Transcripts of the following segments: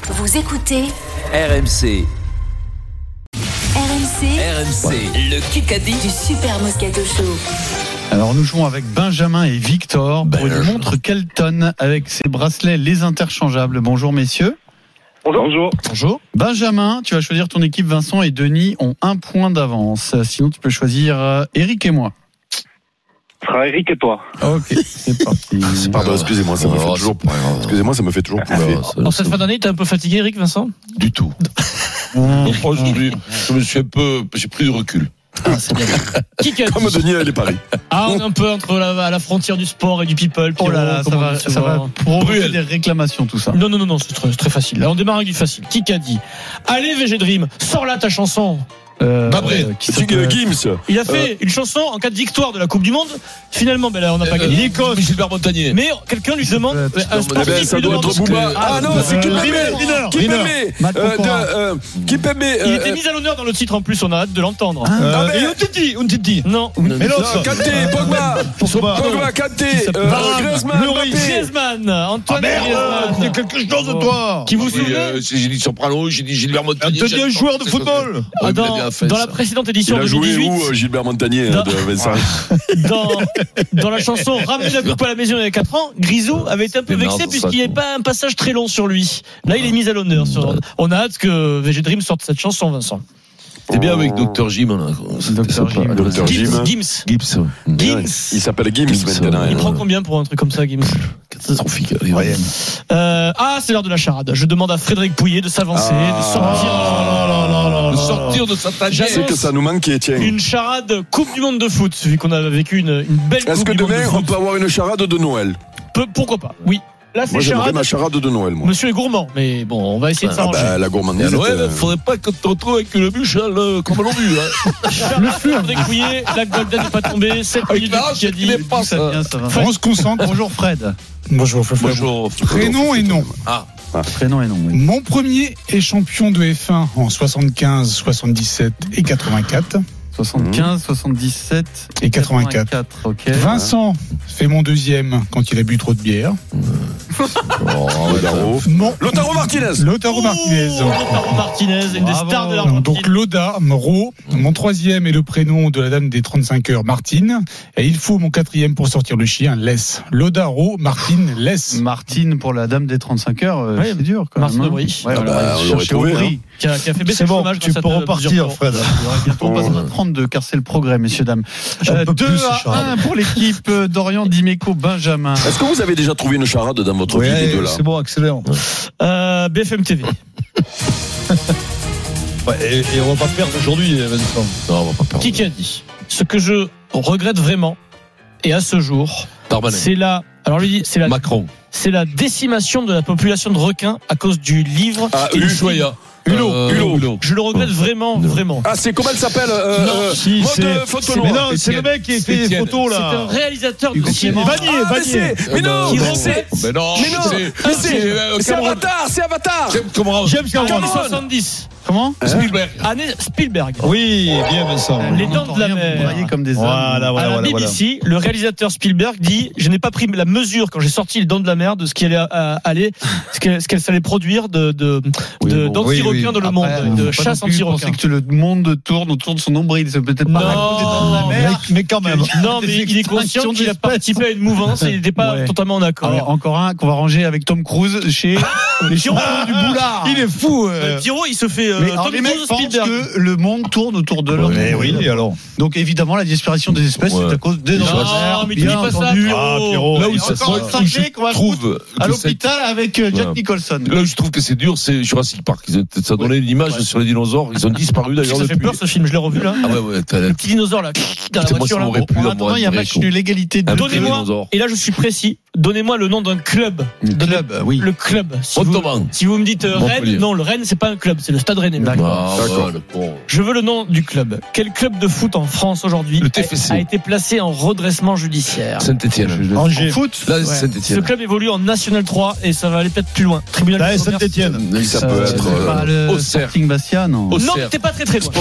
Vous écoutez RMC. RMC, le Kikadi du Super Moscato Show. Alors nous jouons avec Benjamin et Victor pour une montre Kelton avec ses bracelets les interchangeables. Bonjour messieurs. Bonjour. Benjamin, tu vas choisir ton équipe. Vincent et Denis ont 1 point d'avance. Sinon tu peux choisir Eric et moi. Ce sera Eric et toi. Ok, c'est parti. Pardon, excusez-moi, ça me fait toujours. Excusez-moi, ça me fait toujours pouffer. En cette fin d'année, t'es un peu fatigué, Eric, Vincent ? Du tout. Aujourd'hui, j'ai pris du recul. Ah, c'est bien. Kikadi. Comme Denis et les paris. Ah, on est un peu à la frontière du sport et du people. Oh là là, ça va provoquer des réclamations tout ça. Non, c'est très facile. Là, on démarre avec du facile. Kikadi. Allez, VG Dream, sors là ta chanson. Gims. Il a fait une chanson en cas de victoire de la Coupe du Monde. Finalement, ben là, on n'a pas gagné. L'Écosse, Gilbert Montagnier. Mais quelqu'un lui demande. Un sportif Ça lui doit demande. être Bouba. Ah non, c'est Kipembe. Il était mis à l'honneur dans le titre en plus, on a hâte de l'entendre. Et Untiti. Non. Mais l'autre. Kanté, Pogba, Kanté, Griezmann, Antoine Griezmann. Il y a quelque chose de toi. Qui vous souvenez ? J'ai dit Soprano, j'ai dit Gilbert Montagnier. Anthony, un joueur de football. Dans la précédente édition Il a de joué 2018, où Gilbert Montagnier de Vincent? dans la chanson Ramener la coupe à la maison il y a 4 ans, Grisou avait été un peu vexé puisqu'il n'y avait pas un passage très long sur lui. Là, il est mis à l'honneur. On a hâte que VG Dream sorte cette chanson, Vincent. T'es bien avec Dr Jim là. Dr Jim. Gims. Il s'appelle Gims maintenant. Il prend combien pour un truc comme ça, Gims ? Catastrophique. C'est l'heure de la charade. Je demande à Frédéric Pouillet de s'avancer, de sortir De sa tagère. C'est que ça nous manquait, tiens. une charade Coupe du Monde de foot, vu qu'on a vécu une belle Est-ce Coupe que du Monde de demain on foot. peut avoir une charade de Noël? Pourquoi pas ? Oui. Là, Moi c'est j'aimerais charade. ma charade de Noël, moi. Monsieur est gourmand, mais bon, on va essayer de s'arranger. La Et gourmandise. à Noël, faudrait pas que tu te retrouves avec une bûche comme l'on vu. Le Frédéric Pouillet, la Golden n'est pas tombée. 7 minutes de Kikadi. Ça vient, ça va. On se concentre. Bonjour Fred. Bonjour. Prénom et nom. Prénom et nom. Oui. Mon premier est champion de F1 en 75, 77 et 84. 75, 77 Et 84. Ok. Vincent fait mon deuxième quand il a bu trop de bière. Lautaro Martinez. Lautaro Martinez. Lautaro Martinez, une des stars de Donc l'Argentine. Loda, Moro. Mon troisième est le prénom de la dame des 35 heures, Martine. Et il faut mon quatrième pour sortir le chien, Less. Lodaro, Martine, Less. Martine pour la dame des 35 heures, Ouais, c'est dur quand Martine même. Aubry. Ouais, on l'aurait chercher trouvé, Aubry. Qui a fait baisser le chômage. tu peux repartir, Fred. Il aurait bientôt pas 30 de car c'est le progrès, messieurs, dames. 2-1 pour l'équipe d'Orient Dimeco Benjamin. Est-ce que vous avez déjà trouvé une charade dans votre vie, les deux là? C'est bon, excellent. BFM TV. Et on va pas perdre aujourd'hui, Vincent. Non, on va pas perdre. Kikadi. Ce que je regrette vraiment, et à ce jour, Darmanin. Macron. C'est la décimation de la population de requins à cause du livre. Ushuaïa. Hulot. Je le regrette vraiment. Ah, c'est comment elle s'appelle? Mode photo Mais noire. non, c'est le mec qui fait des photos C'est là. un réalisateur de cinéma. Vanier. Mais non, c'est c'est Avatar, c'est Avatar. James Cameron. 70. Comment Année Spielberg. Oui, bien Vincent. Les dents de la mer. Comme des À la BBC, le réalisateur Spielberg dit: je n'ai pas pris la mesure quand j'ai sorti Les Dents de la Mer de ce qui allait ce qu'elle allait produire d'anti-requins dans le monde, de chasse anti-requins. Que le monde tourne autour de son nombril, c'est peut-être pas Non, des Dents de la Mer. Mais quand même. Non, mais il est conscient qu'il a participé à une mouvance et il n'était pas totalement en accord. Alors, encore un qu'on va ranger avec Tom Cruise chez les champions du boulard. Il est fou. Pierrot, il se fait Mais alors, Tom les mecs Cruise, pensent Spielberg. que le monde tourne autour de leur Oui, alors. Donc évidemment la disparition des espèces c'est à cause des dents de la mer. Non, mais tu dis pas ça, Pierrot. Là où Et ça encore un singe qu'on va trouve à l'hôpital avec Jack Nicholson. Là où je trouve que c'est dur, c'est Jurassic Park. Ça donnait une image sur les dinosaures. Ils ont disparu d'ailleurs. Ça fait peur ce film, je l'ai revu là. Ah ouais, Le petit dinosaure là, dans la voiture là. En attendant il y a un match de l'égalité de Donnez-moi, et là je suis précis, donnez-moi le nom d'un club. Oui. Le club. Ottoman. Si vous me dites Rennes, non, le Rennes c'est pas un club, c'est le Stade Rennais. D'accord. Je veux le nom du club. Quel club de foot en France aujourd'hui Le TFC. a été placé en redressement judiciaire? Saint-Etienne. Angers. Foot. Là, Ouais. Saint-Etienne. Ce club évolue en National 3 et ça va aller peut-être plus loin. Tribunal de commerce. Saint-Etienne. Ça peut être. Pas le Auxerre. Sporting Bastia non. Non, t'es pas très loin.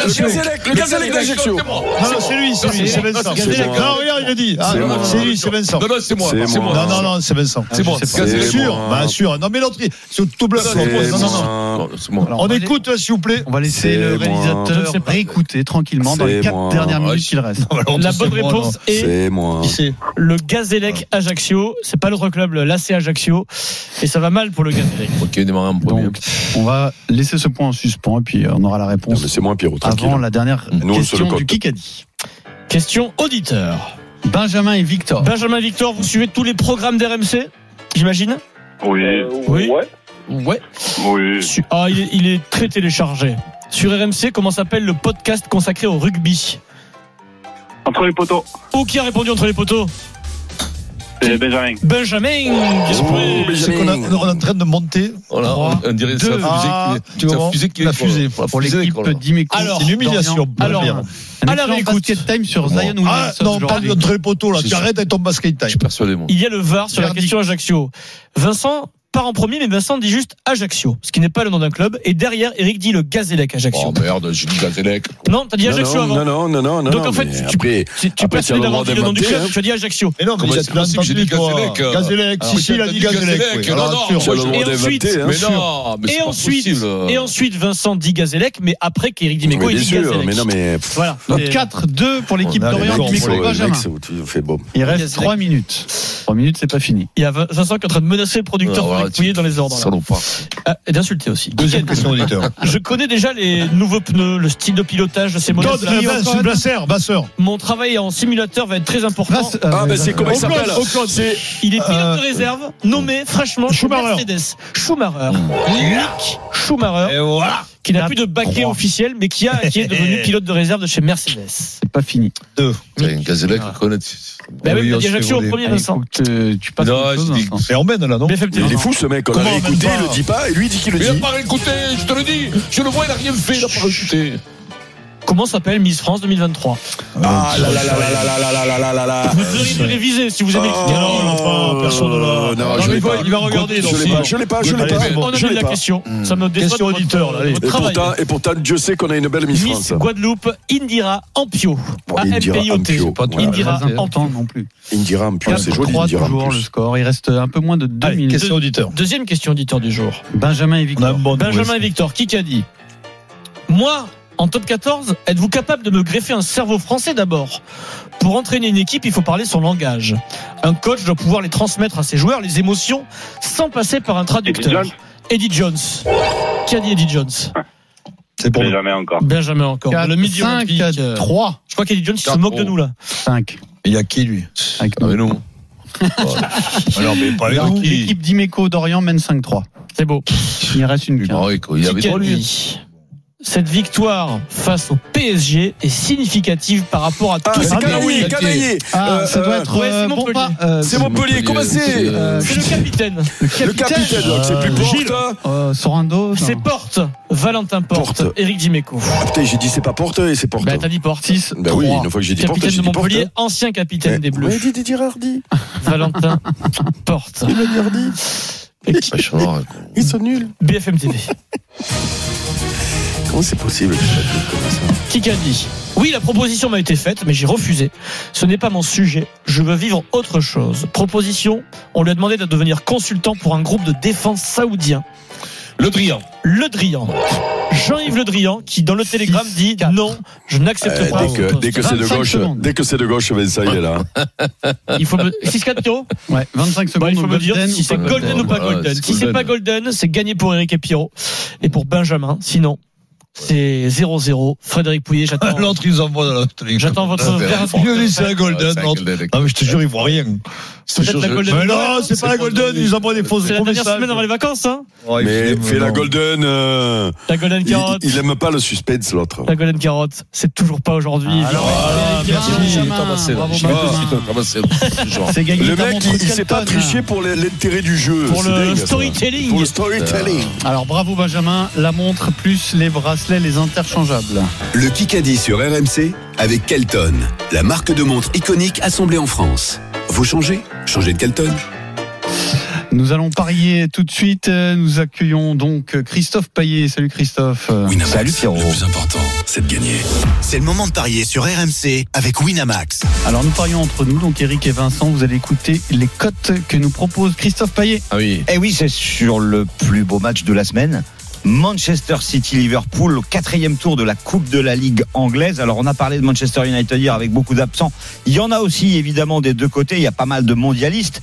Le Gazélec d'Ajaccio. Non, c'est lui, c'est Vincent. C'est moi. Non, regarde, il a dit. C'est moi. C'est lui, c'est Vincent. Vincent. Non, c'est moi. C'est moi. Non, c'est Vincent. C'est moi. C'est sûr, moi. bien sûr. Non, mais l'autre, c'est double. Non, c'est moi. Alors, On écoute, s'il vous plaît. On va laisser C'est le moi. réalisateur Je ne sais pas. réécouter tranquillement dans les C'est 4 moi. dernières Ouais, minutes qu'il reste. La bonne réponse est C'est moi. le Gazélec Ajaccio. C'est pas l'autre club, l'AC Ajaccio. Et ça va mal pour le Gazélec. Ok, démarrer en premier. Donc, on va laisser ce point en suspens et puis on aura la Non, réponse mais c'est moi, Pierrot, tranquille. avant la dernière Nous, on se question le compte. du Kikadi. Question auditeur. Benjamin et Victor. Benjamin Victor, vous suivez tous les programmes d'RMC, j'imagine? Oui. Oui. Ouais. Ouais. Oui. Il est très téléchargé. Sur RMC, comment s'appelle le podcast consacré au rugby? Entre les poteaux. Qui a répondu entre les poteaux? C'est Benjamin. Benjamin. Bien joué. C'est qu'on est en train de monter. Voilà, on dirait ça, tu vois, fusée qui la fusée. Pour l'équipe d'Imeco. Alors, C'est une humiliation. alors, Pierre. Un alors, excellent écoute. basket time sur Zion Williamson. Non, on parle aujourd'hui. d'entre les poteaux, là. C'est Tu sûr. arrêtes avec ton basket Je time. suis persuadé, moi. Il y a le VAR sur la Verdict. question Ajaccio. Vincent part en premier, mais Vincent dit juste Ajaccio, ce qui n'est pas le nom d'un club. Et derrière, Eric dit le Gazélec Ajaccio. Oh merde, j'ai dit Gazélec. Non, t'as dit Ajaccio avant. Non. Donc en fait, mais tu après, tu persuadé d'avoir dit le nom du club, hein. tu as dit Ajaccio. Mais non, Comment mais c'est possible que j'ai dit Gazélec Gazélec, si, il a dit Gazélec. oui. Non, Alors, non, sûr. tu as le droit Et ensuite- d'inventer, hein. Mais non, mais c'est pas possible. Et ensuite, Vincent dit Gazélec, mais après qu'Éric Dimeco, Mais il bien dit sûr, Gazélec. mais non, mais. Voilà. Donc Et- 4-2 pour l'équipe On a d'Orient les qui mecs, met Benjamin. Tu fais bon. Il reste Gazélec. 3 minutes. 3 minutes, c'est pas fini. Il y a Vincent qui est en train de menacer le producteur Ah, pour voilà, les fouiller dans les ordres. là. Salopard. Et d'insulter aussi. Deuxième question auditeur. Je connais déjà les nouveaux pneus, le style de pilotage de ces modèles. Basseur. Mon travail en simulateur va être très important. Ah, ben c'est comment il s'appelle? C'est Il est pilote de réserve, nommé fraîchement chez Schumacher. Mercedes. Schumacher. Mick Schumacher. Et voilà. Qui n'a plus de baquet officiel, mais qui est devenu pilote de réserve de chez Mercedes. C'est pas fini. C'est Gazélec, connaît. Bah oui, oui, il a on dit se fait Ajaccio au voler. premier, Vincent. Tu passes Non, à autre chose, je dis- Vincent. Et on mène là, non? BFM TV. Il est fou ce mec, on Comment l'a même écouté, pas il le dit pas, et lui il dit qu'il le Mais il dit. n'a pas écouté, je te le dis. Je le vois, il n'a rien fait, il n'a pas écouté. Comment s'appelle Miss France 2023? Ah là là là là là là là là là là. Vous devriez le réviser si vous aimez le cricket. Non, personne ne l'a. Non, Non, je mais l'ai pas. il va regarder, donc Je l'ai si. pas, je l'ai pas, je l'ai Allez, pas. c'est bon. On a Je mis l'ai la pas. question. Ça me déçoit Question de votre- auditeur, là, allez. votre Et travail. pourtant, Dieu sait qu'on a une belle Miss Miss France. Guadeloupe, Indira Ampio. Indira A-M-P-I-O-T. Ampio. Pas Indira très Ampio. important non plus. Indira Ampio, c'est joli 4-3 Indira toujours le Ampio. score. Il reste un peu moins de 2 Allez, minutes. question auditeur. Deuxième question auditeur du jour. Benjamin et On a Victor. un bon Benjamin et Victor, qui a dit moi, en top 14, êtes-vous capable de me greffer un cerveau français d'abord? Pour entraîner une équipe, il faut parler son langage. Un coach doit pouvoir les transmettre à ses joueurs, les émotions, sans passer par un traducteur. Eddie Jones. Qui a dit Eddie Jones? C'est pour nous. Benjamin encore. Benjamin encore. 4, Le midi 5, olympique. 3, Je crois qu'Eddie Jones il se 4, moque de nous là. 5. Il y a qui, lui? Avec Ah, mais nous. non. Alors, mais pas Donc, nous. l'équipe d'Imeco d'Orient mène 5-3. C'est beau. Il reste une Il quinte. marrait, quoi. Il avait Qui a droit, lui. dit cette victoire face au PSG est significative par rapport à tout Ah, ce c'est qu'il y a eu. Canaillé. Ah, ça doit être ouais, c'est Montpellier. C'est Montpellier, comment c'est? C'est le capitaine. Le capitaine, donc c'est plus Gilles. Porte. Sorando. C'est Porte. Valentin Porte. Porte. Éric Dimeco. Ah putain, j'ai dit c'est pas Porte et c'est Porte. Bah, t'as dit Porte. 6, Bah oui, une fois que j'ai dit Porte, Capitaine j'ai de dit Porte. Montpellier, ancien capitaine des Bleus. Ouais, dit Didier Hardy. Valentin Porte. Il m'a dit Hardy. Ah, je suis marrant, quoi. Ils sont nuls. BFM TV. Comment c'est possible que je fasse comme ça? Qui a dit oui, la proposition m'a été faite, mais j'ai refusé. Ce n'est pas mon sujet. Je veux vivre autre chose. Proposition, on lui a demandé de devenir consultant pour un groupe de défense saoudien. Le Drian. Le Drian. Jean-Yves Le Drian, qui dans le télégramme dit non, je n'accepte pas. ce poste. Dès que c'est de 25 gauche, secondes. dès que c'est de gauche, Vincent il est là. Il faut me... 6-4 Pierrot. Ouais, 25 secondes. Bon, il faut au me dire Golden si ou c'est pas golden ou pas Voilà, golden. c'est Si c'est golden. pas golden, c'est gagné pour Eric et Pierrot. Et pour Benjamin, sinon, c'est 0-0. Frédéric Pouillet, j'attends. L'autre, ils envoient dans la télé. J'attends votre verre. Il lui dit c'est la Golden. l'autre. Ah, mais je te jure, ils voient rien. Peut-être la golden. Mais non, c'est pas la Golden, ils envoient des fausses C'est la dernière messages. semaine avant les vacances, hein. Mais fais la Golden. La golden carotte. Il aime pas le suspense l'autre. La golden carotte. C'est toujours pas aujourd'hui. merci, Tabassé, là. Bravo, Je sais pas Benjamin. si t'as tabassé, là. Genre. C'est gagné. Le ta mec, montre il sait pas Kelton. tricher pour l'intérêt du jeu. Pour C'est le dingue, ça. storytelling. Pour le storytelling. Alors bravo Benjamin, la montre plus les bracelets, les interchangeables. Le Kikadi sur RMC avec Kelton, la marque de montre iconique assemblée en France. Vous changez ? Changez de Kelton. Nous allons parier tout de suite. Nous accueillons donc Christophe Payet. Salut Christophe. Winamax, Salut Pierrot. le plus important, c'est de gagner. C'est le moment de parier sur RMC avec Winamax. Alors nous parions entre nous, donc Eric et Vincent. Vous allez écouter les cotes que nous propose Christophe Payet. Ah oui. Eh oui, c'est sur le plus beau match de la semaine. Manchester City-Liverpool au 4e tour de la Coupe de la Ligue anglaise. Alors on a parlé de Manchester United hier avec beaucoup d'absents. Il y en a aussi évidemment des deux côtés. Il y a pas mal de mondialistes.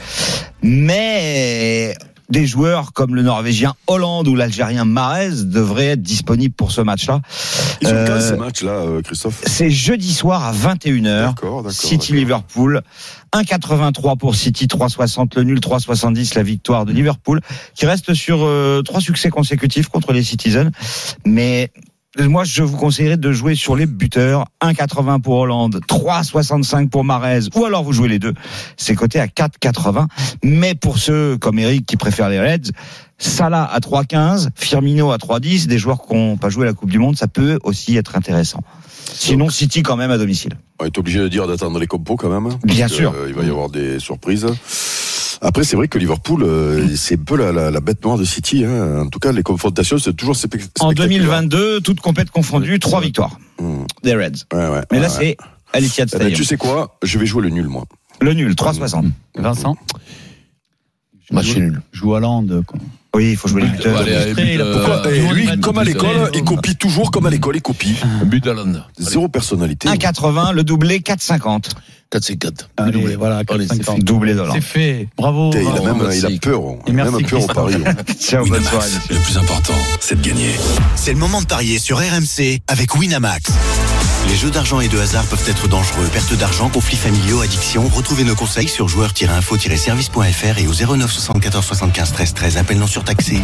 Mais des joueurs comme le Norvégien Hollande ou l'Algérien Mahrez devraient être disponibles pour ce match-là. Ils sont quand ces matchs-là, Christophe? C'est jeudi soir à 21h. D'accord. City-Liverpool. 1,83 pour City, 3,60 le nul, 3,70 la victoire de Liverpool, qui reste sur 3 succès consécutifs contre les Citizens. Mais moi, je vous conseillerais de jouer sur les buteurs. 1,80 pour Hollande, 3,65 pour Mahrez, ou alors vous jouez les deux. C'est coté à 4,80. Mais pour ceux comme Eric qui préfèrent les Reds, Salah à 3,15, Firmino à 3,10, des joueurs qui n'ont pas joué la Coupe du Monde, ça peut aussi être intéressant. Sinon, City quand même à domicile. On est obligé de dire d'attendre les compos quand même. Bien sûr. Il va y avoir des surprises. Après, c'est vrai que Liverpool, c'est un peu la bête noire de City. En tout cas, les confrontations, c'est toujours spectaculaire. En 2022, toutes compètes confondues, 3 victoires des Reds. Mais là, c'est à l'Etihad Stadium. Tu sais quoi? Je vais jouer le nul, moi. Le nul, 3,60. Vincent. Match nul. Joue Hollande. Oui, il faut jouer les buteurs. Lui, comme à l'école, il copie toujours comme à l'école, il copie. Un but d'Hollande. Zéro personnalité. 1,80, le doublé, 4,50. 4-4. Allez, voilà, 4,50. Doublé d'Hollande. C'est fait. Bravo. Il a peur. Il a même peur au pari. Ciao, bonne soirée. Le plus important, c'est de gagner. C'est le moment de parier sur RMC avec Winamax. Les jeux d'argent et de hasard peuvent être dangereux. Perte d'argent, conflits familiaux, addiction. Retrouvez nos conseils sur joueurs-info-service.fr et au 09 74 75 13 13. Appel non surtaxé.